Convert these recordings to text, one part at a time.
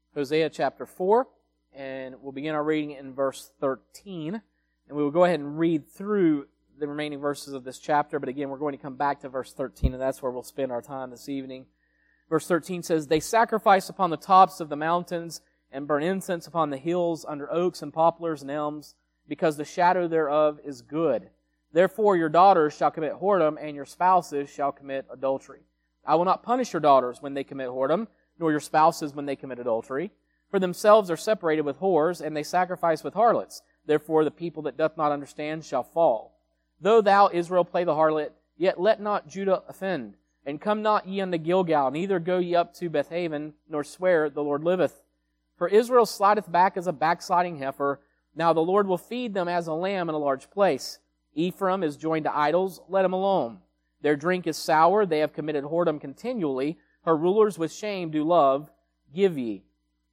Hosea chapter 4, and we'll begin our reading in verse 13. And we will go ahead and read through the remaining verses of this chapter, but again, we're going to come back to verse 13, and that's where we'll spend our time this evening. Verse 13 says, "They sacrifice upon the tops of the mountains and burn incense upon the hills under oaks and poplars and elms, because the shadow thereof is good. Therefore your daughters shall commit whoredom, and your spouses shall commit adultery. I will not punish your daughters when they commit whoredom, nor your spouses when they commit adultery. For themselves are separated with whores, and they sacrifice with harlots. Therefore the people that doth not understand shall fall. Though thou, Israel, play the harlot, yet let not Judah offend. And come not ye unto Gilgal, neither go ye up to Bethaven, nor swear, the Lord liveth. For Israel slideth back as a backsliding heifer. Now the Lord will feed them as a lamb in a large place. Ephraim is joined to idols, let him alone. Their drink is sour, they have committed whoredom continually. Her rulers with shame do love, give ye.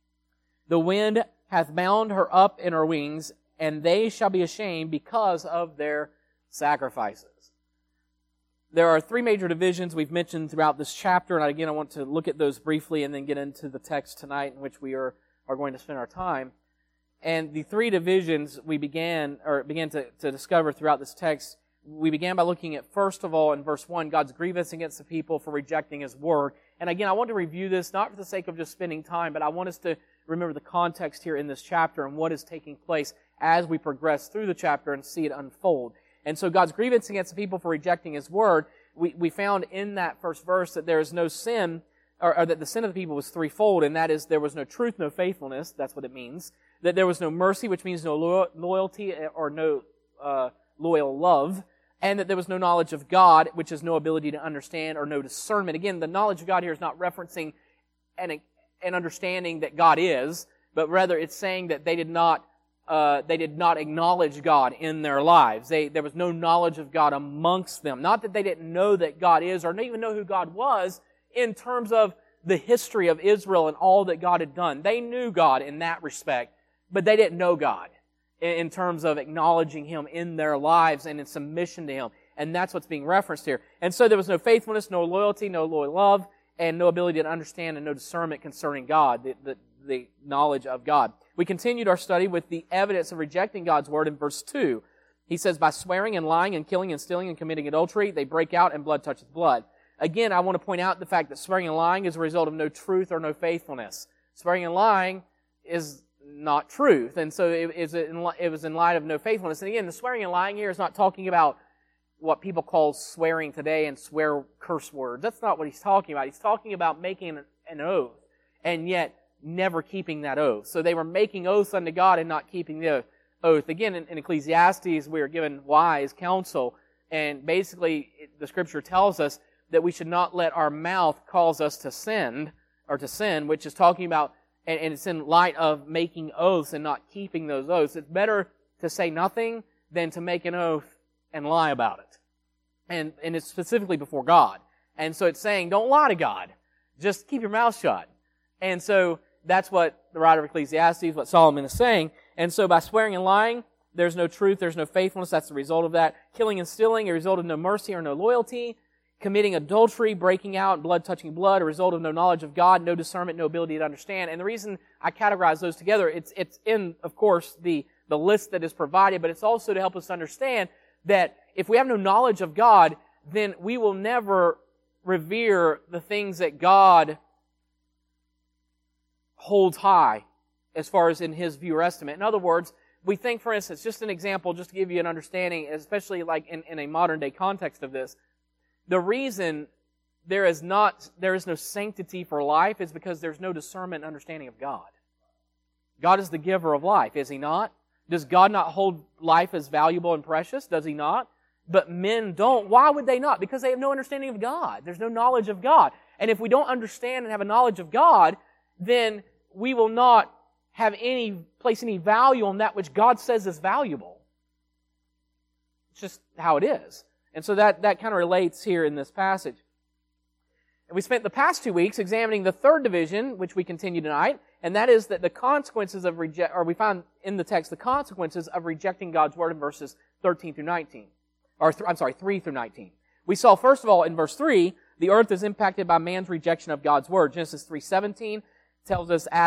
The wind hath bound her up in her wings, and they shall be ashamed because of their sacrifices." There are three major divisions we've mentioned throughout this chapter, and again I want to look at those briefly and then get into the text tonight in which we are going to spend our time. And the three divisions we began to discover throughout this text, we began by looking at, first of all, in verse 1, God's grievance against the people for rejecting His Word. And again, I want to review this, not for the sake of just spending time, but I want us to remember the context here in this chapter and what is taking place as we progress through the chapter and see it unfold. And so God's grievance against the people for rejecting His Word, we found in that first verse that there is no sin, or that the sin of the people was threefold, and that is there was no truth, no faithfulness, that's what it means. That there was no mercy, which means no loyalty or no loyal love. And that there was no knowledge of God, which is no ability to understand, or no discernment. Again, the knowledge of God here is not referencing an understanding that God is, but rather it's saying that they did not acknowledge God in their lives. There was no knowledge of God amongst them. Not that they didn't know that God is, or even know who God was, in terms of the history of Israel and all that God had done. They knew God in that respect, but they didn't know God in terms of acknowledging Him in their lives and in submission to Him. And that's what's being referenced here. And so there was no faithfulness, no loyalty, no loyal love, and no ability to understand and no discernment concerning God, the knowledge of God. We continued our study with the evidence of rejecting God's Word in verse 2. He says, "By swearing and lying and killing and stealing and committing adultery, they break out and blood toucheth blood." Again, I want to point out the fact that swearing and lying is a result of no truth or no faithfulness. Swearing and lying is not truth. And so it was in light of no faithfulness. And again, the swearing and lying here is not talking about what people call swearing today and swear curse words. That's not what he's talking about. He's talking about making an oath and yet never keeping that oath. So they were making oaths unto God and not keeping the oath. Again, in Ecclesiastes, we are given wise counsel. And basically, the Scripture tells us that we should not let our mouth cause us to sin, which is talking about, and it's in light of making oaths and not keeping those oaths. It's better to say nothing than to make an oath and lie about it. And it's specifically before God. And so it's saying, don't lie to God. Just keep your mouth shut. And so that's what the writer of Ecclesiastes, what Solomon is saying. And so by swearing and lying, there's no truth, there's no faithfulness. That's the result of that. Killing and stealing, a result of no mercy or no loyalty. Committing adultery, breaking out, blood touching blood, a result of no knowledge of God, no discernment, no ability to understand. And the reason I categorize those together, it's in, of course, the list that is provided, but it's also to help us understand that if we have no knowledge of God, then we will never revere the things that God holds high as far as in His view or estimate. In other words, we think, for instance, just an example, just to give you an understanding, especially like in a modern day context of this, the reason there is no sanctity for life is because there's no discernment and understanding of God. God is the giver of life, is He not? Does God not hold life as valuable and precious? Does He not? But men don't. Why would they not? Because they have no understanding of God. There's no knowledge of God. And if we don't understand and have a knowledge of God, then we will not have place any value on that which God says is valuable. It's just how it is. And so that kind of relates here in this passage. And we spent the past 2 weeks examining the third division, which we continue tonight, and that is that the consequences of we find in the text the consequences of rejecting God's Word in verses 13 through 19. 3 through 19. We saw, first of all, in verse 3, the earth is impacted by man's rejection of God's Word. Genesis 3:17 tells us Adam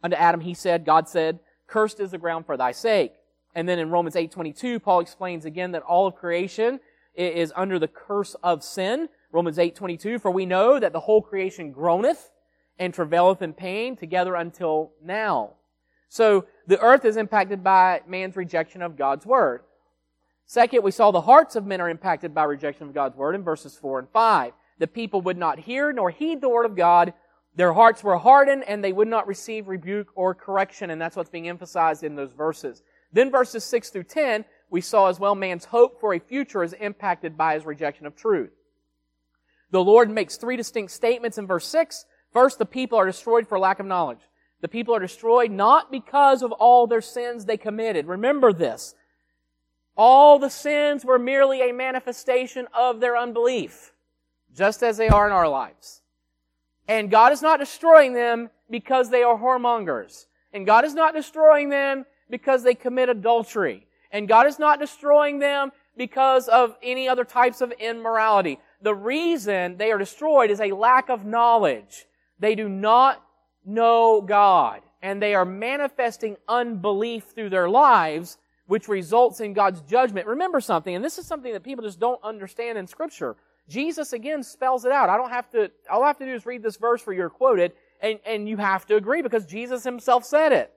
Unto Adam he said, God said, cursed is the ground for thy sake. And then in Romans 8:22, Paul explains again that all of creation is under the curse of sin. Romans 8:22, for we know that the whole creation groaneth and travaileth in pain together until now. So the earth is impacted by man's rejection of God's Word. Second, we saw the hearts of men are impacted by rejection of God's Word in verses 4 and 5. The people would not hear nor heed the Word of God. Their hearts were hardened and they would not receive rebuke or correction, and that's what's being emphasized in those verses. Then verses 6 through 10, we saw as well man's hope for a future is impacted by his rejection of truth. The Lord makes three distinct statements in verse 6. First, the people are destroyed for lack of knowledge. The people are destroyed not because of all their sins they committed. Remember this. All the sins were merely a manifestation of their unbelief, just as they are in our lives. And God is not destroying them because they are whoremongers. And God is not destroying them because they commit adultery. And God is not destroying them because of any other types of immorality. The reason they are destroyed is a lack of knowledge. They do not know God. And they are manifesting unbelief through their lives, which results in God's judgment. Remember something, and this is something that people just don't understand in Scripture. Jesus again spells it out. All I have to do is read this verse where you're quoted, and you have to agree because Jesus Himself said it.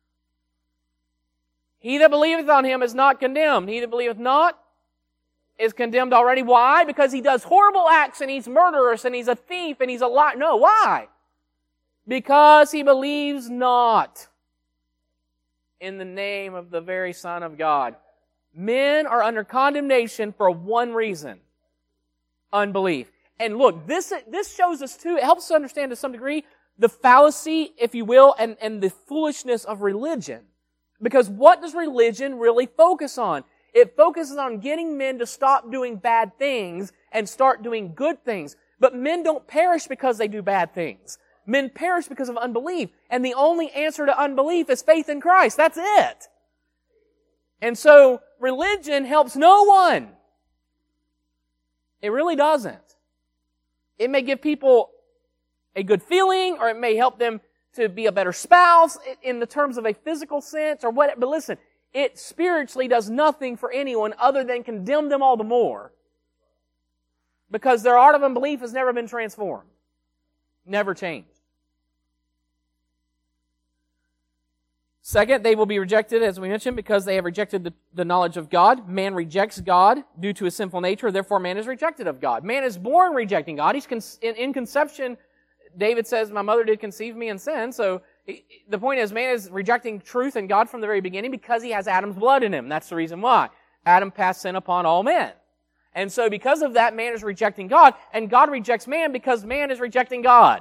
He that believeth on Him is not condemned. He that believeth not is condemned already. Why? Because he does horrible acts and he's murderous and he's a thief and he's a liar. No, why? Because he believes not in the name of the very Son of God. Men are under condemnation for one reason. Unbelief. And look, this shows us too, it helps us understand to some degree the fallacy, if you will, and the foolishness of religion. Because what does religion really focus on? It focuses on getting men to stop doing bad things and start doing good things. But men don't perish because they do bad things. Men perish because of unbelief. And the only answer to unbelief is faith in Christ. That's it. And so, religion helps no one. It really doesn't. It may give people a good feeling, or it may help them to be a better spouse in the terms of a physical sense, or what. But listen, it spiritually does nothing for anyone other than condemn them all the more. Because their art of unbelief has never been transformed. Never changed. Second, they will be rejected, as we mentioned, because they have rejected the knowledge of God. Man rejects God due to his sinful nature, therefore man is rejected of God. Man is born rejecting God. He's in conception, David says, my mother did conceive me in sin. So the point is, man is rejecting truth and God from the very beginning because he has Adam's blood in him. That's the reason why. Adam passed sin upon all men. And so because of that, man is rejecting God, and God rejects man because man is rejecting God.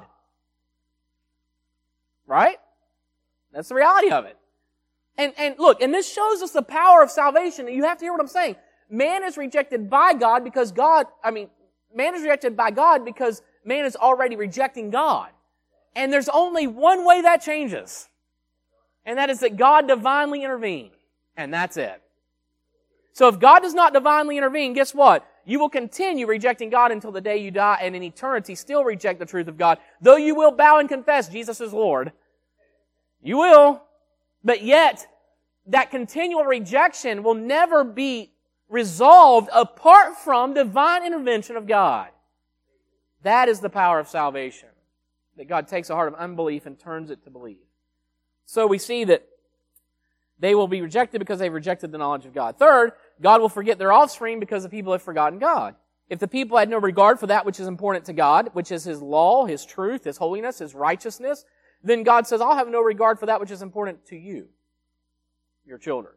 Right? That's the reality of it. And look, and this shows us the power of salvation. You have to hear what I'm saying. Man is rejected by God because man is rejected by God because man is already rejecting God. And there's only one way that changes. And that is that God divinely intervene. And that's it. So if God does not divinely intervene, guess what? You will continue rejecting God until the day you die, and in eternity still reject the truth of God. Though you will bow and confess Jesus is Lord. You will. But yet, that continual rejection will never be resolved apart from divine intervention of God. That is the power of salvation. That God takes a heart of unbelief and turns it to believe. So we see that they will be rejected because they've rejected the knowledge of God. Third, God will forget their offspring because the people have forgotten God. If the people had no regard for that which is important to God, which is His law, His truth, His holiness, His righteousness, then God says, I'll have no regard for that which is important to you, your children.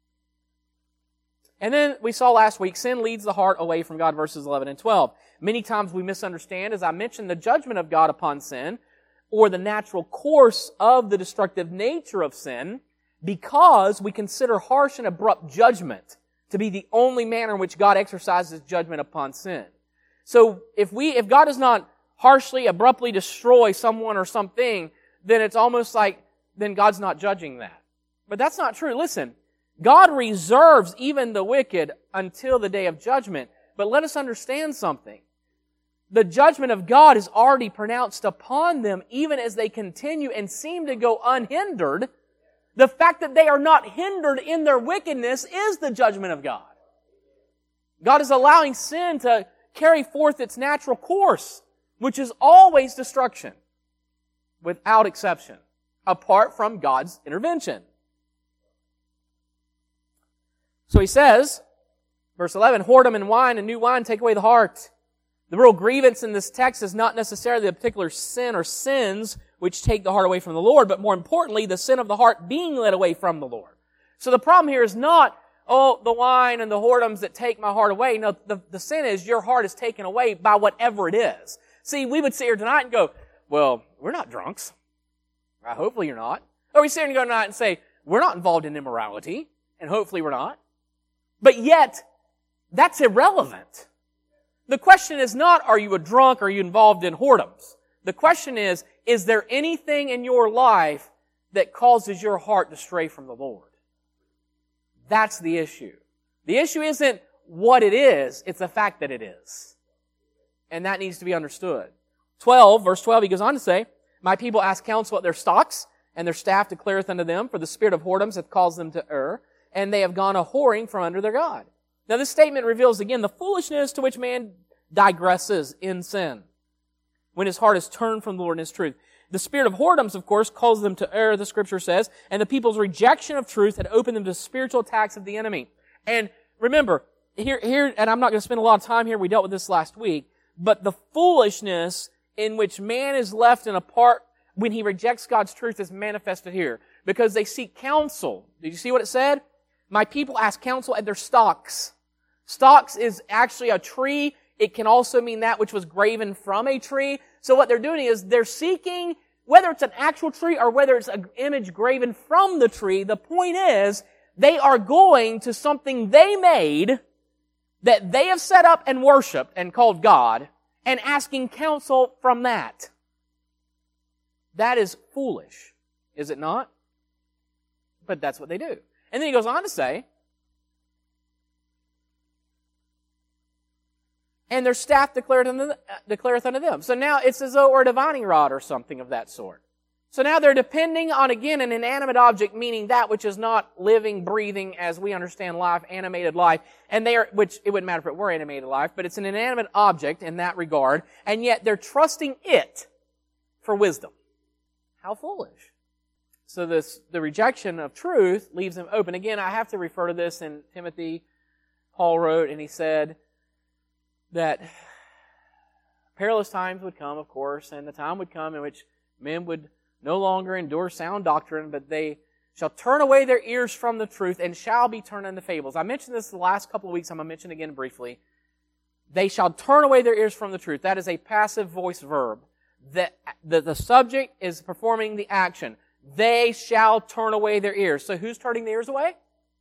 And then we saw last week, sin leads the heart away from God, verses 11 and 12. Many times we misunderstand, as I mentioned, the judgment of God upon sin, or the natural course of the destructive nature of sin, because we consider harsh and abrupt judgment to be the only manner in which God exercises judgment upon sin. So if God does not harshly, abruptly destroy someone or something, then it's almost like, then God's not judging that. But that's not true. Listen, God reserves even the wicked until the day of judgment. But let us understand something. the judgment of God is already pronounced upon them, even as they continue and seem to go unhindered. The fact that they are not hindered in their wickedness is the judgment of God. God is allowing sin to carry forth its natural course, which is always destruction, without exception, apart from God's intervention. So he says, verse 11, whoredom and wine and new wine take away the heart. The real grievance in this text is not necessarily the particular sin or sins which take the heart away from the Lord, but more importantly, the sin of the heart being led away from the Lord. So the problem here is not, the wine and the whoredoms that take my heart away. No, the sin is your heart is taken away by whatever it is. See, we would sit here tonight and go, well, we're not drunks. Hopefully you're not. Or we sit here and go tonight and say, we're not involved in immorality, and hopefully we're not. But yet, that's irrelevant. The question is not, are you a drunk, or are you involved in whoredoms? The question is there anything in your life that causes your heart to stray from the Lord? That's the issue. The issue isn't what it is, it's the fact that it is. And that needs to be understood. 12, verse 12, he goes on to say, my people ask counsel at their stocks, and their staff declareth unto them, for the spirit of whoredoms hath caused them to err, and they have gone a whoring from under their God. Now this statement reveals again the foolishness to which man digresses in sin, when his heart is turned from the Lord and His truth. The spirit of whoredoms, of course, calls them to err, the Scripture says, and the people's rejection of truth had opened them to spiritual attacks of the enemy. And remember, here, and I'm not going to spend a lot of time here, we dealt with this last week, but the foolishness in which man is left in a part when he rejects God's truth is manifested here, because they seek counsel. Did you see what it said? My people ask counsel at their stocks. Stocks is actually a tree. It can also mean that which was graven from a tree. So what they're doing is they're seeking, whether it's an actual tree or whether it's an image graven from the tree, the point is they are going to something they made that they have set up and worshiped and called God and asking counsel from that. That is foolish, is it not? But that's what they do. And then he goes on to say, and their staff declareth unto them. So now it's as though it were a divining rod or something of that sort. So now they're depending on, again, an inanimate object, meaning that which is not living, breathing, as we understand life, animated life, and which it wouldn't matter if it were animated life, but it's an inanimate object in that regard, and yet they're trusting it for wisdom. How foolish. So the rejection of truth leaves them open. Again, I have to refer to this in Timothy. Paul wrote, and he said that perilous times would come, of course, and the time would come in which men would no longer endure sound doctrine, but they shall turn away their ears from the truth and shall be turned unto fables. I mentioned this the last couple of weeks. I'm going to mention it again briefly. They shall turn away their ears from the truth. That is a passive voice verb. The subject is performing the action. They shall turn away their ears. So who's turning their ears away?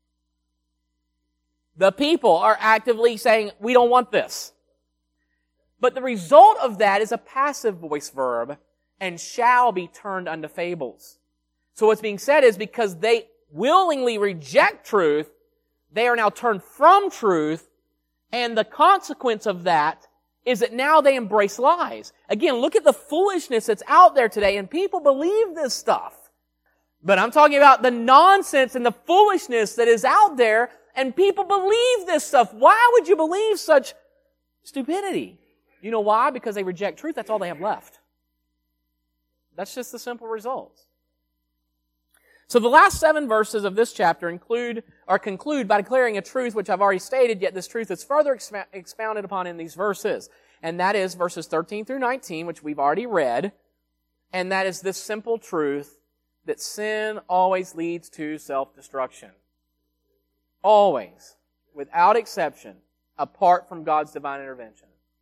The people are actively saying, we don't want this. But the result of that is a passive voice verb, and shall be turned unto fables. So what's being said is because they willingly reject truth, they are now turned from truth, and the consequence of that is that now they embrace lies. Again, look at the foolishness that's out there today, and people believe this stuff. But I'm talking about the nonsense and the foolishness that is out there, and people believe this stuff. Why would you believe such stupidity? You know why? Because they reject truth. That's all they have left. That's just the simple results. So the last 7 verses of this chapter conclude by declaring a truth which I've already stated, yet this truth is further expounded upon in these verses. And that is verses 13 through 19, which we've already read. And that is this simple truth that sin always leads to self-destruction. Always. Without exception. Apart from God's divine intervention.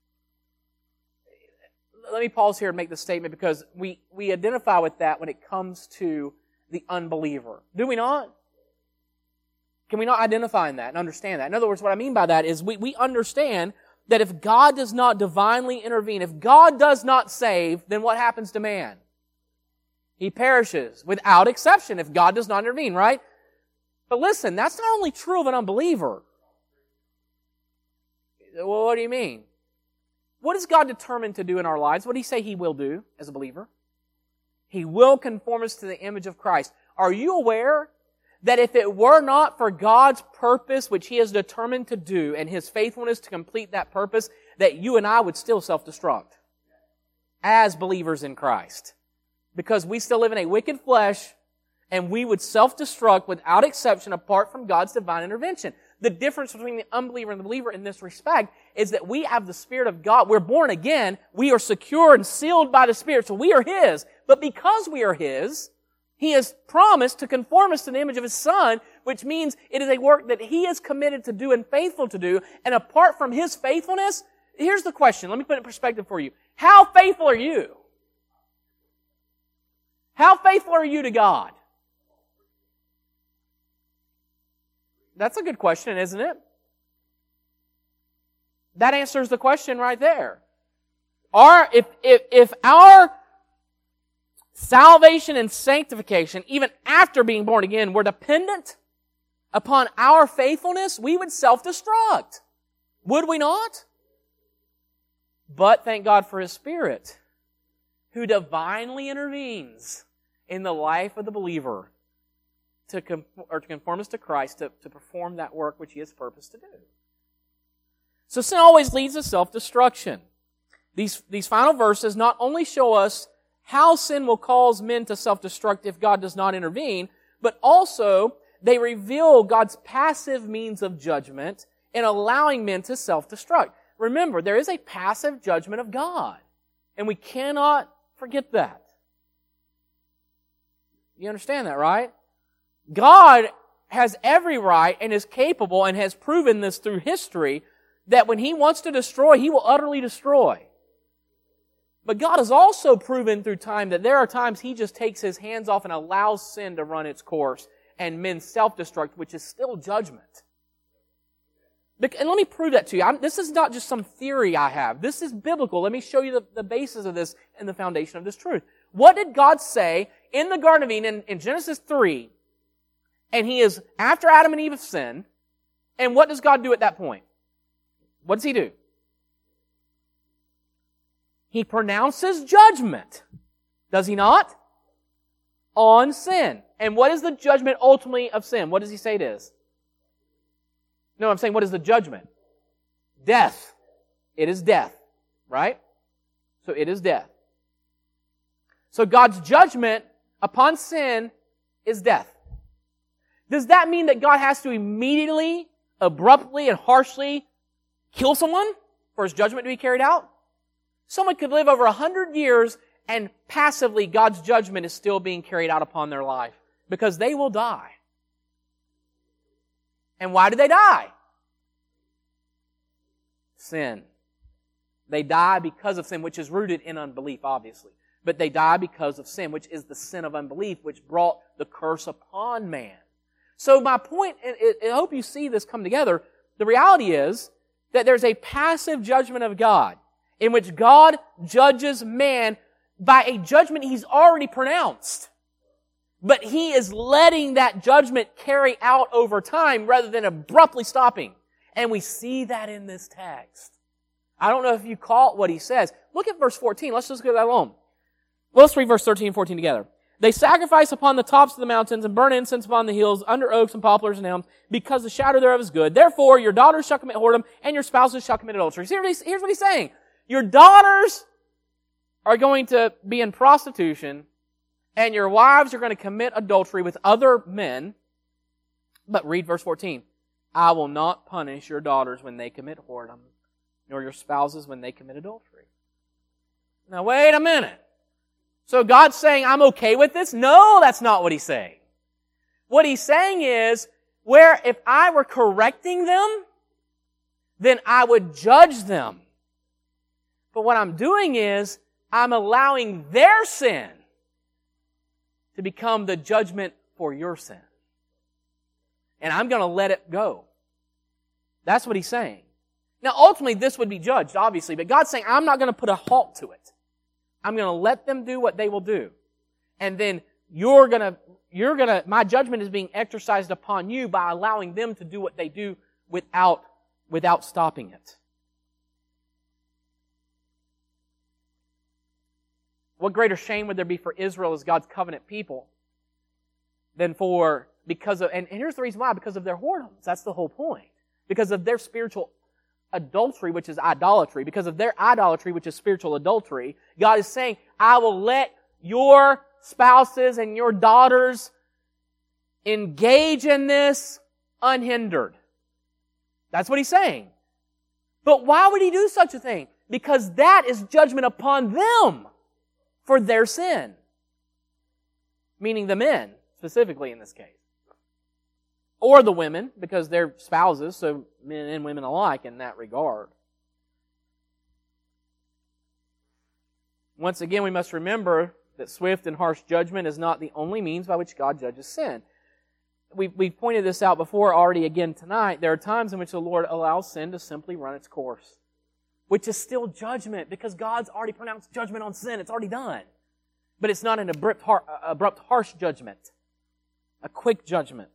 Let me pause here and make this statement because we identify with that when it comes to the unbeliever. Do we not? Can we not identify in that and understand that? In other words, what I mean by that is we understand that if God does not divinely intervene, if God does not save, then what happens to man? He perishes without exception if God does not intervene, right? But listen, that's not only true of an unbeliever. Well, what do you mean? what is God determined to do in our lives? What did He say He will do as a believer? He will conform us to the image of Christ. Are you aware that if it were not for God's purpose, which He has determined to do, and His faithfulness to complete that purpose, that you and I would still self-destruct as believers in Christ? Because we still live in a wicked flesh, and we would self-destruct without exception apart from God's divine intervention. The difference between the unbeliever and the believer in this respect is that we have the Spirit of God. We're born again. We are secure and sealed by the Spirit, so we are His. But because we are His, He has promised to conform us to the image of His Son, which means it is a work that He is committed to do and faithful to do. And apart from His faithfulness, here's the question. Let me put it in perspective for you. How faithful are you? How faithful are you to God? That's a good question, isn't it? That answers the question right there. If our salvation and sanctification, even after being born again, were dependent upon our faithfulness, we would self-destruct. Would we not? But thank God for His Spirit, who divinely intervenes in the life of the believer to conform us to Christ, to perform that work which He has purposed to do. So sin always leads to self-destruction. These final verses not only show us how sin will cause men to self-destruct if God does not intervene, but also they reveal God's passive means of judgment in allowing men to self-destruct. Remember, there is a passive judgment of God, and we cannot forget that. You understand that, right? God has every right and is capable and has proven this through history that when He wants to destroy, He will utterly destroy. But God has also proven through time that there are times He just takes His hands off and allows sin to run its course and men self-destruct, which is still judgment. And let me prove that to you. This is not just some theory I have. This is biblical. Let me show you the basis of this and the foundation of this truth. What did God say in the Garden of Eden in Genesis 3? And He is after Adam and Eve have sinned. And what does God do at that point? What does He do? He pronounces judgment. Does He not? On sin. And what is the judgment ultimately of sin? What does He say it is? No, I'm saying what is the judgment? Death. It is death. Right? So it is death. So God's judgment upon sin is death. Does that mean that God has to immediately, abruptly, and harshly kill someone for His judgment to be carried out? Someone could live over 100 years and passively God's judgment is still being carried out upon their life because they will die. And why do they die? Sin. They die because of sin, which is rooted in unbelief, obviously. But they die because of sin, which is the sin of unbelief, which brought the curse upon man. So my point, and I hope you see this come together, the reality is that there's a passive judgment of God in which God judges man by a judgment He's already pronounced. But He is letting that judgment carry out over time rather than abruptly stopping. And we see that in this text. I don't know if you caught what He says. Look at verse 14. Let's just go that alone. Well, let's read verse 13 and 14 together. They sacrifice upon the tops of the mountains and burn incense upon the hills under oaks and poplars and elms because the shadow thereof is good. Therefore, your daughters shall commit whoredom and your spouses shall commit adultery. Here's what He's saying. Your daughters are going to be in prostitution and your wives are going to commit adultery with other men. But read verse 14. I will not punish your daughters when they commit whoredom, nor your spouses when they commit adultery. Now wait a minute. So God's saying, I'm okay with this? No, that's not what He's saying. What He's saying is, where if I were correcting them, then I would judge them. But what I'm doing is, I'm allowing their sin to become the judgment for your sin. And I'm going to let it go. That's what He's saying. Now ultimately this would be judged, obviously, but God's saying, I'm not going to put a halt to it. I'm going to let them do what they will do. And then my judgment is being exercised upon you by allowing them to do what they do without stopping it. What greater shame would there be for Israel as God's covenant people than and here's the reason why, because of their whoredoms. That's the whole point. Because of their spiritual adultery, which is idolatry, because of their idolatry, which is spiritual adultery, God is saying, I will let your spouses and your daughters engage in this unhindered. That's what He's saying. But why would He do such a thing? Because that is judgment upon them for their sin. Meaning the men, specifically in this case. Or the women, because they're spouses, so men and women alike in that regard. Once again, we must remember that swift and harsh judgment is not the only means by which God judges sin. We've pointed this out before already again tonight. There are times in which the Lord allows sin to simply run its course, which is still judgment, because God's already pronounced judgment on sin. It's already done. But it's not an abrupt, harsh judgment, a quick judgment.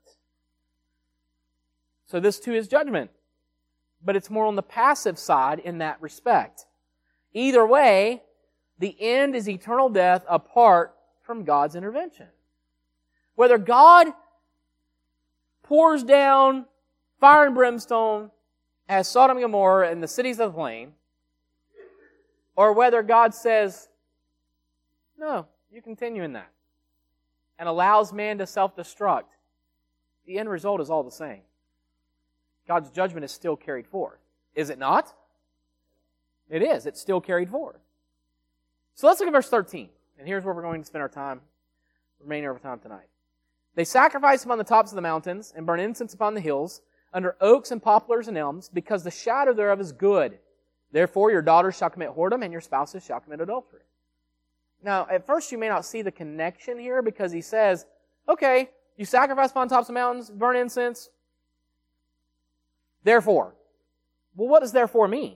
So this too is judgment. But it's more on the passive side in that respect. Either way, the end is eternal death apart from God's intervention. Whether God pours down fire and brimstone as Sodom and Gomorrah and the cities of the plain, or whether God says, no, you continue in that, and allows man to self-destruct, the end result is all the same. God's judgment is still carried forth. Is it not? It is. It's still carried forth. So let's look at verse 13. And here's where we're going to spend our time, remainder of our time tonight. They sacrifice upon the tops of the mountains and burn incense upon the hills, under oaks and poplars and elms, because the shadow thereof is good. Therefore your daughters shall commit whoredom, and your spouses shall commit adultery. Now, at first you may not see the connection here, because he says, okay, you sacrifice upon the tops of the mountains, burn incense. Therefore. Well, what does therefore mean?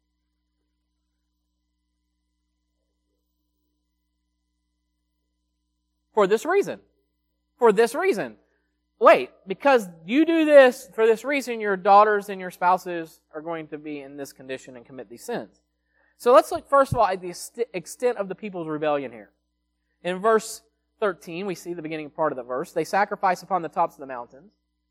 For this reason. For this reason. Wait, because you do this, for this reason, your daughters and your spouses are going to be in this condition and commit these sins. So let's look first of all at the extent of the people's rebellion here. In verse 13, we see the beginning part of the verse. They sacrifice upon the tops of the mountains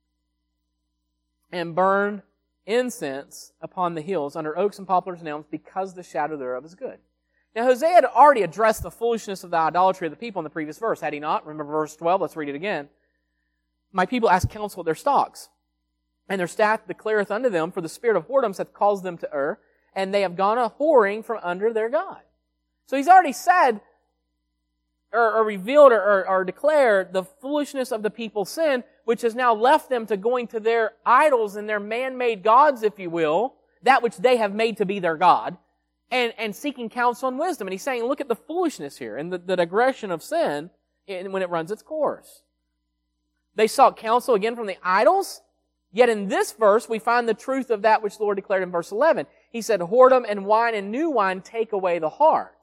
and burn incense upon the hills under oaks and poplars and elms, because the shadow thereof is good. Now Hosea had already addressed the foolishness of the idolatry of the people in the previous verse, had he not? Remember verse 12? Let's read it again. My people ask counsel at their stalks, and their staff declareth unto them, for the spirit of whoredoms hath caused them to err, and they have gone a-whoring from under their God. So he's already said, or revealed, or declared the foolishness of the people's sin, which has now left them to going to their idols and their man-made gods, if you will, that which they have made to be their God, and seeking counsel and wisdom. And he's saying, look at the foolishness here and the digression of sin when it runs its course. They sought counsel again from the idols. Yet in this verse, we find the truth of that which the Lord declared in verse 11. He said, whoredom and wine and new wine take away the heart.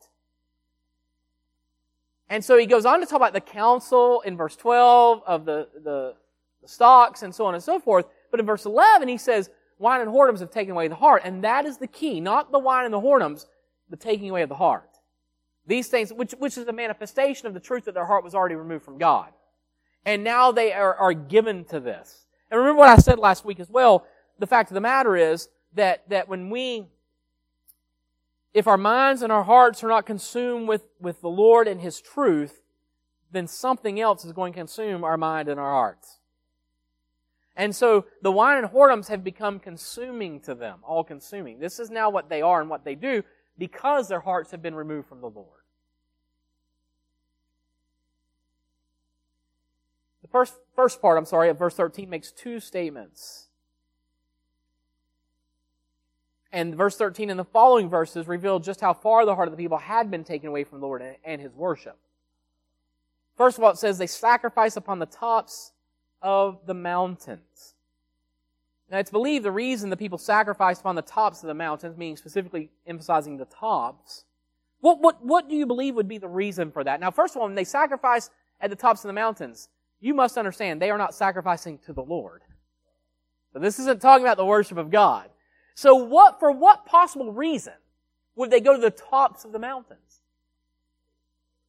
And so he goes on to talk about the counsel in verse 12 of the stocks and so on and so forth. But in verse 11, he says, wine and whoredoms have taken away the heart. And that is the key. Not the wine and the whoredoms, the taking away of the heart. These things, which is a manifestation of the truth that their heart was already removed from God. And now they are given to this. And remember what I said last week as well. The fact of the matter is that if our minds and our hearts are not consumed with the Lord and His truth, then something else is going to consume our mind and our hearts. And so the wine and whoredoms have become consuming to them, all consuming. This is now what they are and what they do because their hearts have been removed from the Lord. The first part of verse 13 makes two statements. And verse 13 and the following verses reveal just how far the heart of the people had been taken away from the Lord and His worship. First of all, it says they sacrifice upon the tops of the mountains. Now it's believed the reason the people sacrificed upon the tops of the mountains, meaning specifically emphasizing the tops, what do you believe would be the reason for that? Now first of all, when they sacrifice at the tops of the mountains, you must understand they are not sacrificing to the Lord. So this isn't talking about the worship of God. So for what possible reason would they go to the tops of the mountains?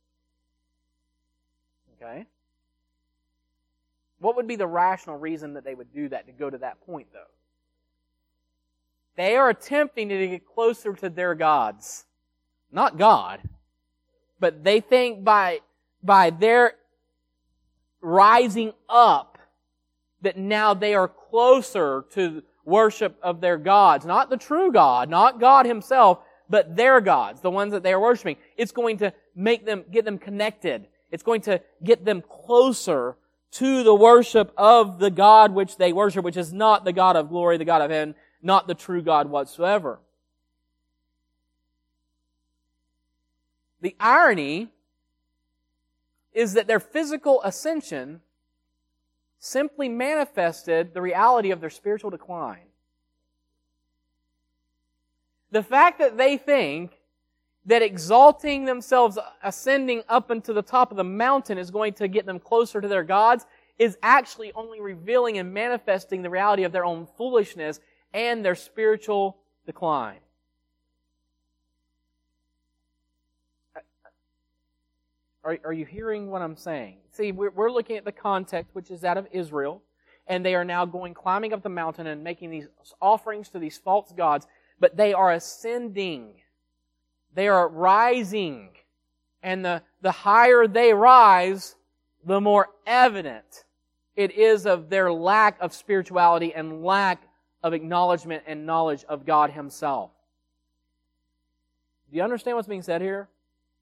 Okay? What would be the rational reason that they would do that, to go to that point, though? They are attempting to get closer to their gods. Not God. But they think by their rising up that now they are closer to worship of their gods. Not the true God, not God Himself, but their gods, the ones that they are worshiping. It's going to get them connected. It's going to get them closer to the worship of the God which they worship, which is not the God of glory, the God of heaven, not the true God whatsoever. The irony is that their physical ascension simply manifested the reality of their spiritual decline. The fact that they think that exalting themselves, ascending up into the top of the mountain is going to get them closer to their gods is actually only revealing and manifesting the reality of their own foolishness and their spiritual decline. Are you hearing what I'm saying? See, we're looking at the context, which is that of Israel, and they are now climbing up the mountain and making these offerings to these false gods, but they are ascending. They are rising. And the higher they rise, the more evident it is of their lack of spirituality and lack of acknowledgement and knowledge of God Himself. Do you understand what's being said here?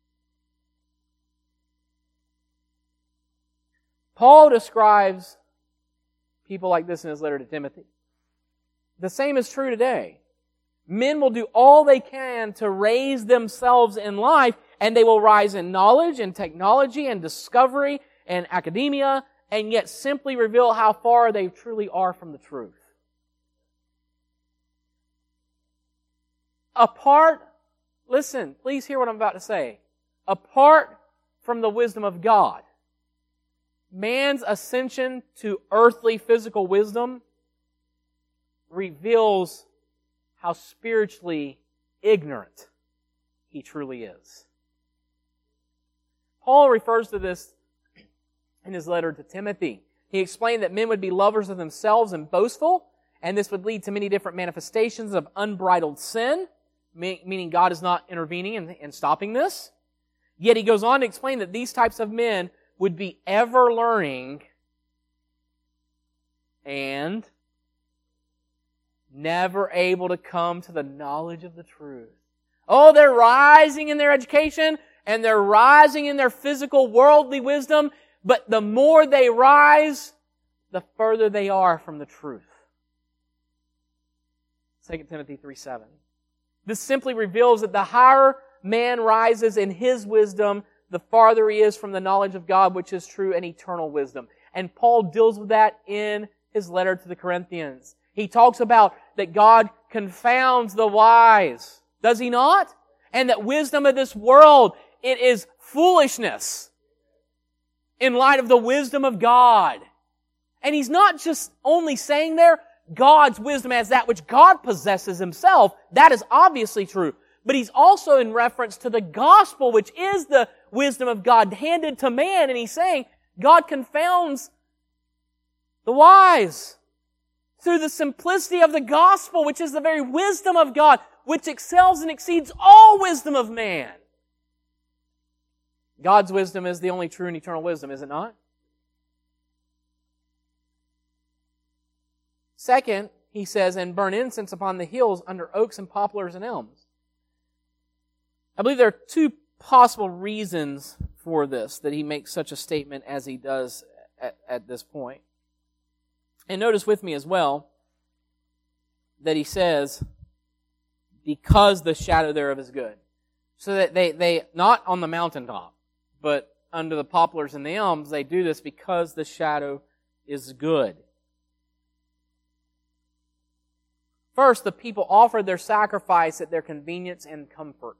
Paul describes people like this in his letter to Timothy. The same is true today. Men will do all they can to raise themselves in life, and they will rise in knowledge and technology and discovery and academia, and yet simply reveal how far they truly are from the truth. Listen, please hear what I'm about to say. Apart from the wisdom of God, man's ascension to earthly physical wisdom reveals how spiritually ignorant he truly is. Paul refers to this in his letter to Timothy. He explained that men would be lovers of themselves and boastful, and this would lead to many different manifestations of unbridled sin, meaning God is not intervening and stopping this. Yet he goes on to explain that these types of men would be ever learning and never able to come to the knowledge of the truth. Oh, they're rising in their education and they're rising in their physical worldly wisdom, but the more they rise, the further they are from the truth. 2 Timothy 3:7. This simply reveals that the higher man rises in his wisdom, the farther he is from the knowledge of God, which is true and eternal wisdom. And Paul deals with that in his letter to the Corinthians. He talks about that God confounds the wise. Does He not? And that wisdom of this world, it is foolishness in light of the wisdom of God. And he's not just only saying there God's wisdom as that which God possesses Himself. That is obviously true. But he's also in reference to the gospel, which is the wisdom of God handed to man. And he's saying God confounds the wise through the simplicity of the gospel, which is the very wisdom of God, which excels and exceeds all wisdom of man. God's wisdom is the only true and eternal wisdom, is it not? Second, he says, and burn incense upon the hills under oaks and poplars and elms. I believe there are two possible reasons for this, that he makes such a statement as he does at this point. And notice with me as well that he says, because the shadow thereof is good. So that they not on the mountaintop, but under the poplars and the elms, they do this because the shadow is good. First, the people offered their sacrifice at their convenience and comfort.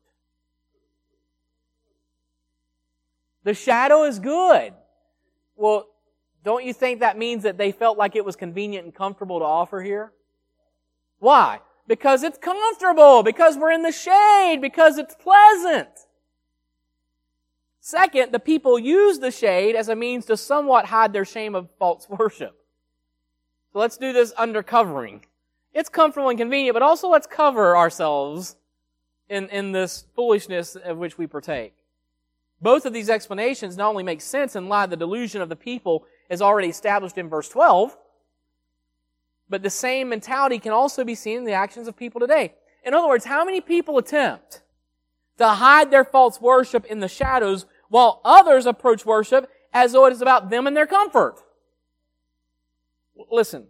The shadow is good. Well, don't you think that means that they felt like it was convenient and comfortable to offer here? Why? Because it's comfortable, because we're in the shade, because it's pleasant. Second, the people use the shade as a means to somewhat hide their shame of false worship. So let's do this undercovering. It's comfortable and convenient, but also let's cover ourselves in this foolishness of which we partake. Both of these explanations not only make sense in light of the delusion of the people as already established in verse 12, but the same mentality can also be seen in the actions of people today. In other words, how many people attempt to hide their false worship in the shadows while others approach worship as though it is about them and their comfort? Listen.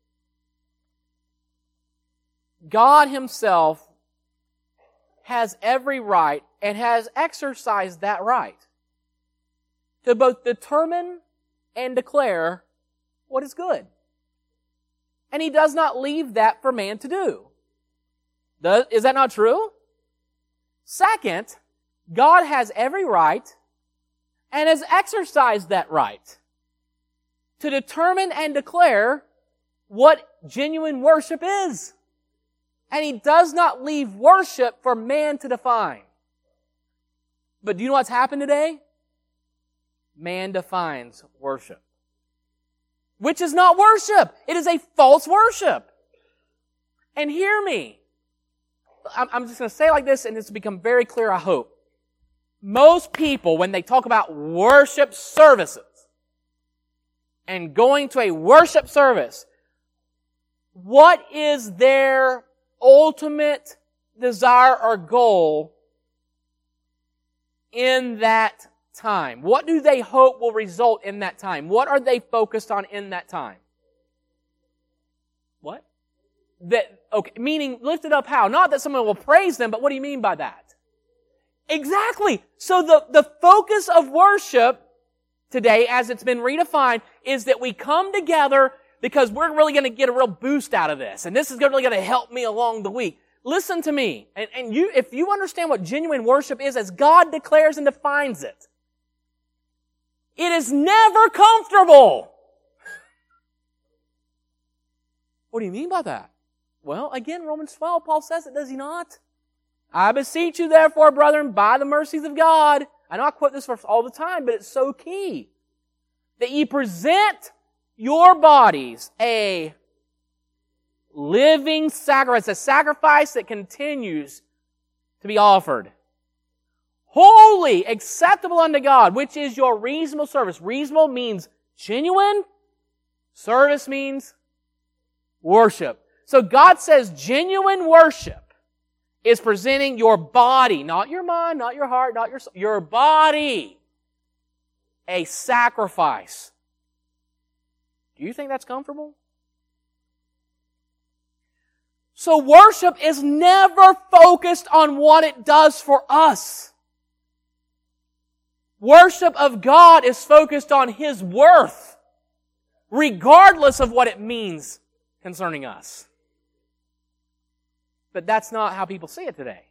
God Himself has every right and has exercised that right to both determine and declare what is good. And He does not leave that for man to do. Is that not true? Second, God has every right and has exercised that right to determine and declare what genuine worship is. And He does not leave worship for man to define. But do you know what's happened today? Man defines worship. Which is not worship. It is a false worship. And hear me. I'm just going to say it like this, and this will become very clear, I hope. Most people, when they talk about worship services and going to a worship service, what is their ultimate desire or goal in that time? What do they hope will result in that time? What are they focused on in that time? What? Meaning lifted up how? Not that someone will praise them, but what do you mean by that? Exactly. So the focus of worship today, as it's been redefined, is that we come together because we're really going to get a real boost out of this. And this is really going to help me along the week. Listen to me. And you, if you understand what genuine worship is as God declares and defines it, it is never comfortable. What do you mean by that? Well, again, Romans 12, Paul says it, does he not? I beseech you, therefore, brethren, by the mercies of God. I know I quote this verse all the time, but it's so key. That ye present your bodies a living sacrifice, a sacrifice that continues to be offered. Holy, acceptable unto God, which is your reasonable service. Reasonable means genuine. Service means worship. So God says genuine worship is presenting your body, not your mind, not your heart, not your soul, your body, a sacrifice. Do you think that's comfortable? So worship is never focused on what it does for us. Worship of God is focused on His worth, regardless of what it means concerning us. But that's not how people see it today.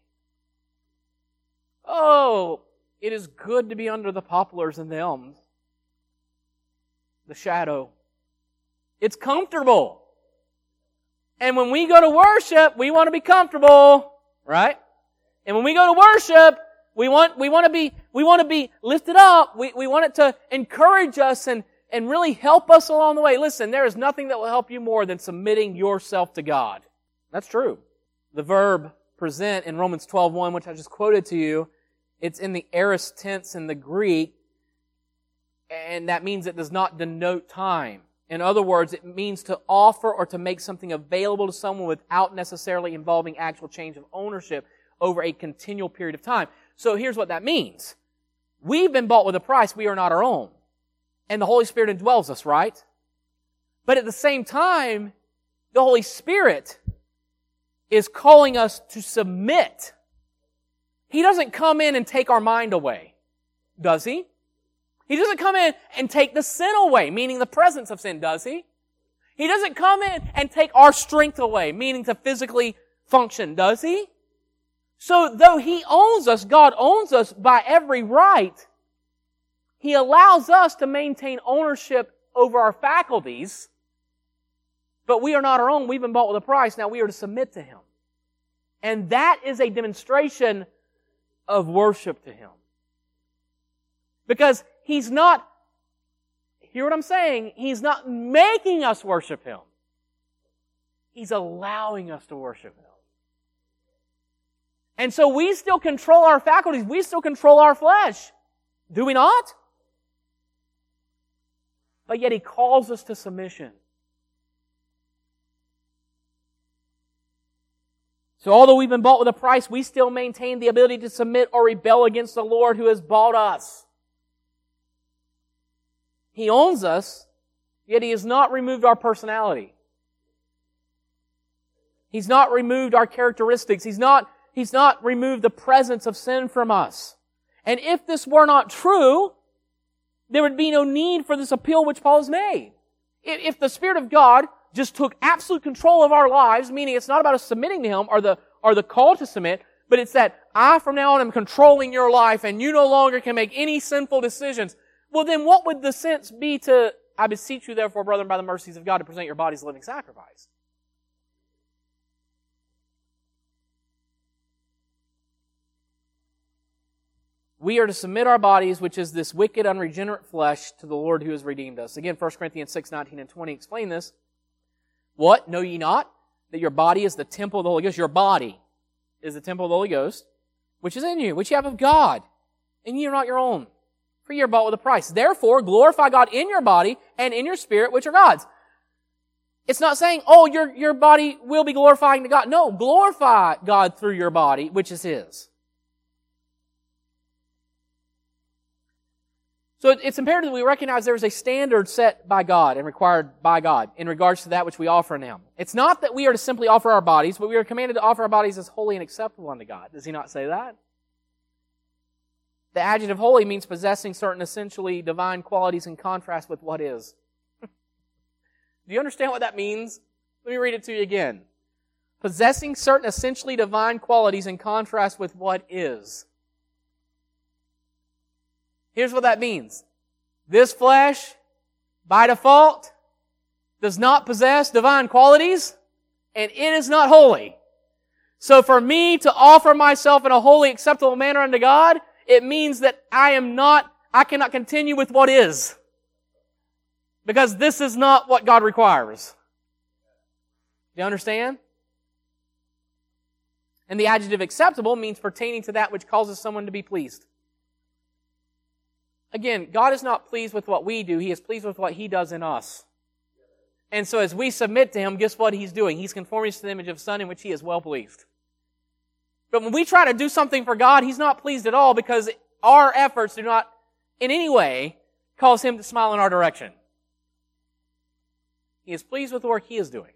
Oh, it is good to be under the poplars and the elms, the shadow. It's comfortable. And when we go to worship, we want to be comfortable, right? And when we go to worship, we want to be lifted up. We want it to encourage us and really help us along the way. Listen, there is nothing that will help you more than submitting yourself to God. That's true. The verb present in Romans 12:1, which I just quoted to you, it's in the aorist tense in the Greek, and that means it does not denote time. In other words, it means to offer or to make something available to someone without necessarily involving actual change of ownership over a continual period of time. So here's what that means. We've been bought with a price. We are not our own. And the Holy Spirit indwells us, right? But at the same time, the Holy Spirit is calling us to submit. He doesn't come in and take our mind away, does He? He doesn't come in and take the sin away, meaning the presence of sin, does He? He doesn't come in and take our strength away, meaning to physically function, does He? So though He owns us, God owns us by every right, He allows us to maintain ownership over our faculties, but we are not our own. We've been bought with a price. Now we are to submit to Him. And that is a demonstration of worship to Him. Because He's not, hear what I'm saying? He's not making us worship Him. He's allowing us to worship Him. And so we still control our faculties. We still control our flesh. Do we not? But yet He calls us to submission. So although we've been bought with a price, we still maintain the ability to submit or rebel against the Lord who has bought us. He owns us, yet He has not removed our personality. He's not removed our characteristics. He's not removed the presence of sin from us. And if this were not true, there would be no need for this appeal which Paul has made. If the Spirit of God just took absolute control of our lives, meaning it's not about us submitting to Him or the call to submit, but it's that I from now on am controlling your life and you no longer can make any sinful decisions. Well, then what would the sense be to, I beseech you therefore, brethren, by the mercies of God, to present your bodies a living sacrifice? We are to submit our bodies, which is this wicked, unregenerate flesh, to the Lord who has redeemed us. Again, 1 Corinthians 6, 19 and 20 explain this. What? Know ye not that your body is the temple of the Holy Ghost? Your body is the temple of the Holy Ghost, which is in you, which you have of God, and ye are not your own. For ye are bought with a price. Therefore, glorify God in your body and in your spirit, which are God's. It's not saying, oh, your body will be glorifying to God. No, glorify God through your body, which is His. So it's imperative that we recognize there is a standard set by God and required by God in regards to that which we offer in Him. It's not that we are to simply offer our bodies, but we are commanded to offer our bodies as holy and acceptable unto God. Does He not say that? The adjective holy means possessing certain essentially divine qualities in contrast with what is. Do you understand what that means? Let me read it to you again. Possessing certain essentially divine qualities in contrast with what is. Here's what that means. This flesh, by default, does not possess divine qualities, and it is not holy. So for me to offer myself in a holy, acceptable manner unto God, it means that I cannot continue with what is. Because this is not what God requires. Do you understand? And the adjective acceptable means pertaining to that which causes someone to be pleased. Again, God is not pleased with what we do. He is pleased with what He does in us. And so as we submit to Him, guess what He's doing? He's conforming us to the image of His Son in which He is well pleased. But when we try to do something for God, He's not pleased at all because our efforts do not in any way cause Him to smile in our direction. He is pleased with the work He is doing.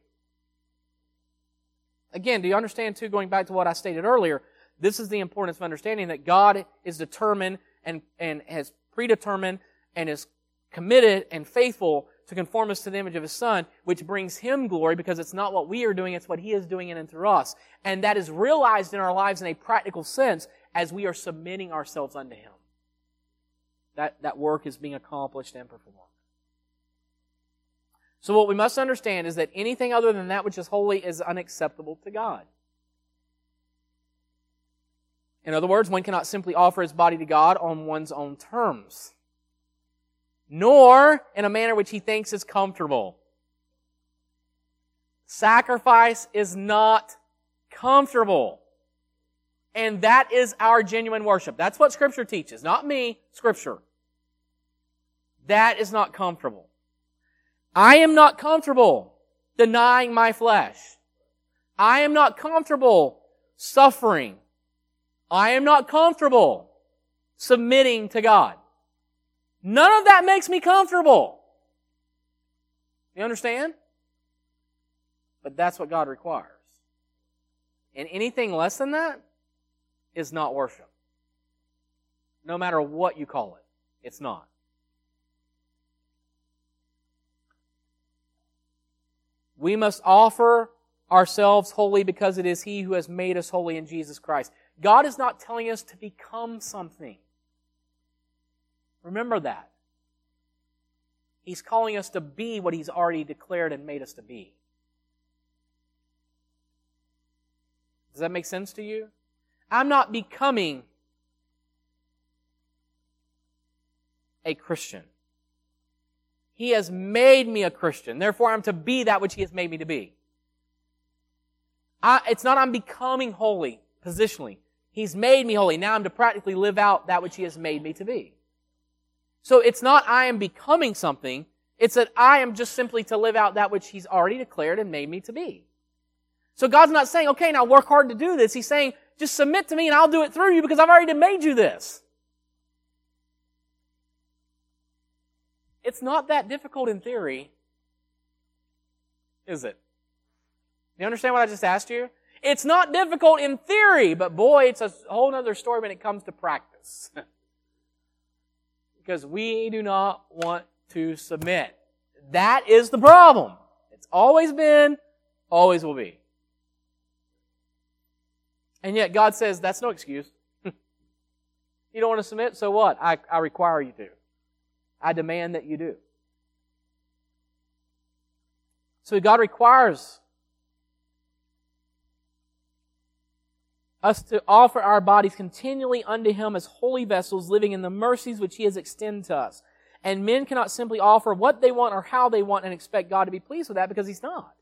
Again, do you understand too, going back to what I stated earlier, this is the importance of understanding that God is determined and has predetermined and is committed and faithful to conform us to the image of His Son, which brings Him glory because it's not what we are doing, it's what He is doing in and through us. And that is realized in our lives in a practical sense as we are submitting ourselves unto Him. That work is being accomplished and performed. So what we must understand is that anything other than that which is holy is unacceptable to God. In other words, one cannot simply offer his body to God on one's own terms, nor in a manner which he thinks is comfortable. Sacrifice is not comfortable. And that is our genuine worship. That's what Scripture teaches. Not me, Scripture. That is not comfortable. I am not comfortable denying my flesh. I am not comfortable suffering. I am not comfortable submitting to God. None of that makes me comfortable. You understand? But that's what God requires. And anything less than that is not worship. No matter what you call it, it's not. We must offer ourselves holy because it is He who has made us holy in Jesus Christ. God is not telling us to become something. Remember that. He's calling us to be what He's already declared and made us to be. Does that make sense to you? I'm not becoming a Christian. He has made me a Christian. Therefore, I'm to be that which He has made me to be. It's not I'm becoming holy positionally. He's made me holy. Now I'm to practically live out that which He has made me to be. So it's not I am becoming something. It's that I am just simply to live out that which He's already declared and made me to be. So God's not saying, okay, now work hard to do this. He's saying, just submit to me and I'll do it through you because I've already made you this. It's not that difficult in theory, is it? You understand what I just asked you? It's not difficult in theory, but boy, it's a whole other story when it comes to practice. Because we do not want to submit. That is the problem. It's always been, always will be. And yet God says, that's no excuse. You don't want to submit, so what? I require you to. I demand that you do. So God requires us to offer our bodies continually unto Him as holy vessels, living in the mercies which He has extended to us. And men cannot simply offer what they want or how they want and expect God to be pleased with that because He's not.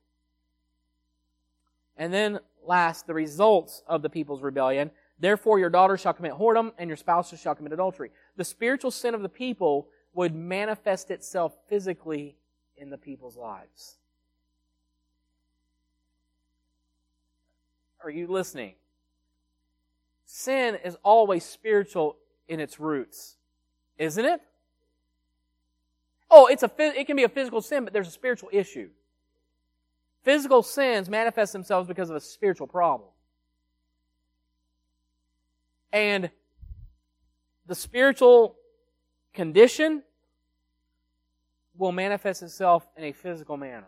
And then last, the results of the people's rebellion. Therefore your daughters shall commit whoredom and your spouses shall commit adultery. The spiritual sin of the people would manifest itself physically in the people's lives. Are you listening? Sin is always spiritual in its roots, isn't it? Oh, it can be a physical sin, but there's a spiritual issue. Physical sins manifest themselves because of a spiritual problem. And the spiritual condition will manifest itself in a physical manner.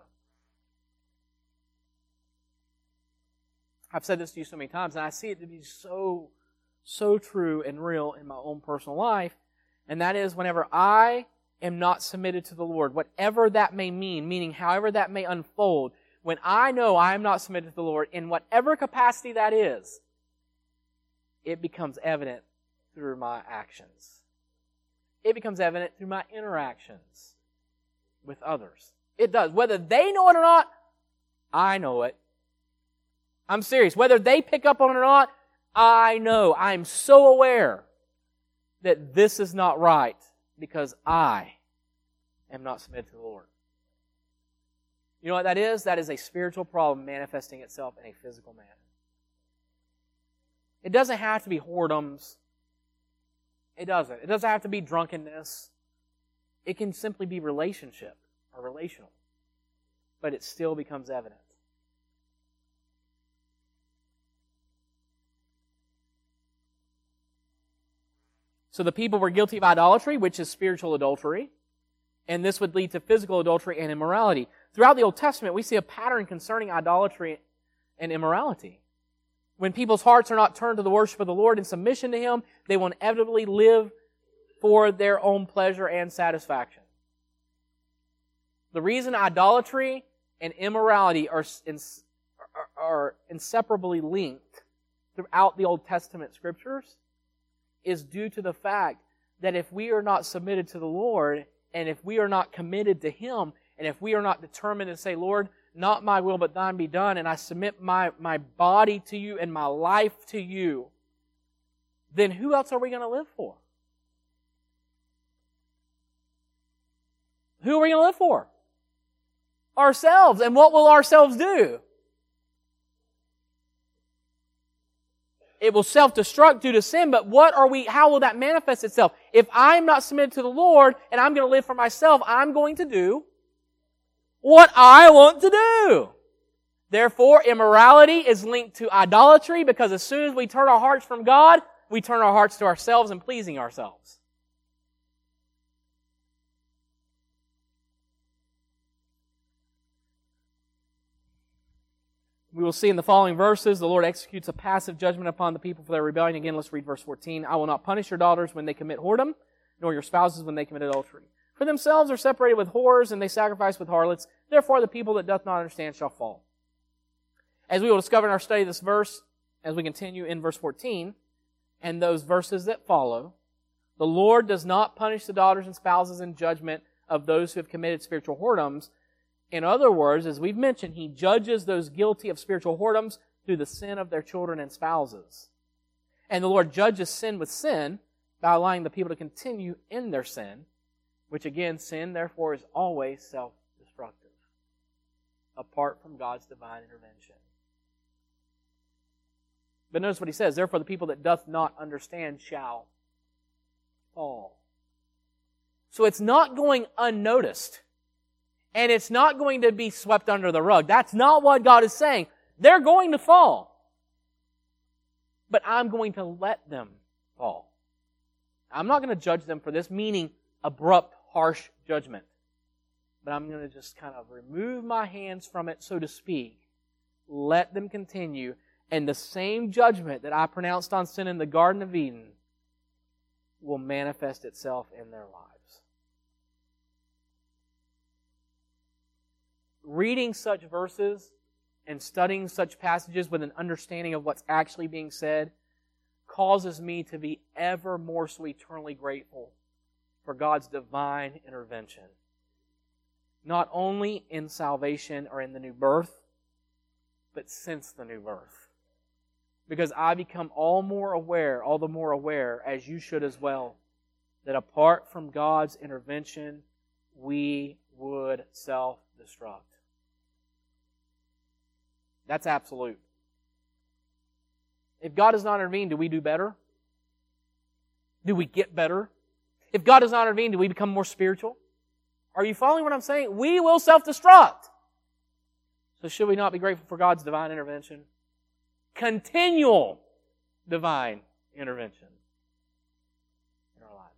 I've said this to you so many times, and I see it to be so true and real in my own personal life, and that is whenever I am not submitted to the Lord, whatever that may mean, meaning however that may unfold, when I know I am not submitted to the Lord, in whatever capacity that is, it becomes evident through my actions. It becomes evident through my interactions with others. It does. Whether they know it or not, I know it. I'm serious. Whether they pick up on it or not, I know. I'm so aware that this is not right because I am not submitted to the Lord. You know what that is? That is a spiritual problem manifesting itself in a physical manner. It doesn't have to be whoredoms. It doesn't. It doesn't have to be drunkenness. It can simply be relationship or relational. But it still becomes evident. So the people were guilty of idolatry, which is spiritual adultery. And this would lead to physical adultery and immorality. Throughout the Old Testament, we see a pattern concerning idolatry and immorality. When people's hearts are not turned to the worship of the Lord in submission to Him, they will inevitably live for their own pleasure and satisfaction. The reason idolatry and immorality are inseparably linked throughout the Old Testament Scriptures is due to the fact that if we are not submitted to the Lord, and if we are not committed to Him, and if we are not determined to say, Lord, not my will but thine be done, and I submit my body to you and my life to you, then who else are we going to live for? Who are we going to live for? Ourselves. And what will ourselves do? It will self-destruct due to sin, but how will that manifest itself? If I'm not submitted to the Lord and I'm going to live for myself, I'm going to do what I want to do. Therefore, immorality is linked to idolatry because as soon as we turn our hearts from God, we turn our hearts to ourselves and pleasing ourselves. We will see in the following verses, the Lord executes a passive judgment upon the people for their rebellion. Again, let's read verse 14. I will not punish your daughters when they commit whoredom, nor your spouses when they commit adultery. For themselves are separated with whores, and they sacrifice with harlots. Therefore the people that doth not understand shall fall. As we will discover in our study of this verse, as we continue in verse 14, and those verses that follow, The Lord does not punish the daughters and spouses in judgment of those who have committed spiritual whoredoms. In other words, as we've mentioned, He judges those guilty of spiritual whoredoms through the sin of their children and spouses. And the Lord judges sin with sin by allowing the people to continue in their sin, which again, sin therefore is always self-destructive, apart from God's divine intervention. But notice what He says, therefore the people that doth not understand shall fall. So it's not going unnoticed. And it's not going to be swept under the rug. That's not what God is saying. They're going to fall. But I'm going to let them fall. I'm not going to judge them for this, meaning abrupt, harsh judgment. But I'm going to just kind of remove my hands from it, so to speak. Let them continue. And the same judgment that I pronounced on sin in the Garden of Eden will manifest itself in their lives. Reading such verses and studying such passages with an understanding of what's actually being said causes me to be ever more so eternally grateful for God's divine intervention. Not only in salvation or in the new birth, but since the new birth. Because I become all the more aware, as you should as well, that apart from God's intervention, we would self-destruct. That's absolute. If God does not intervene, do we do better? Do we get better? If God does not intervene, do we become more spiritual? Are you following what I'm saying? We will self-destruct. So should we not be grateful for God's divine intervention? Continual divine intervention.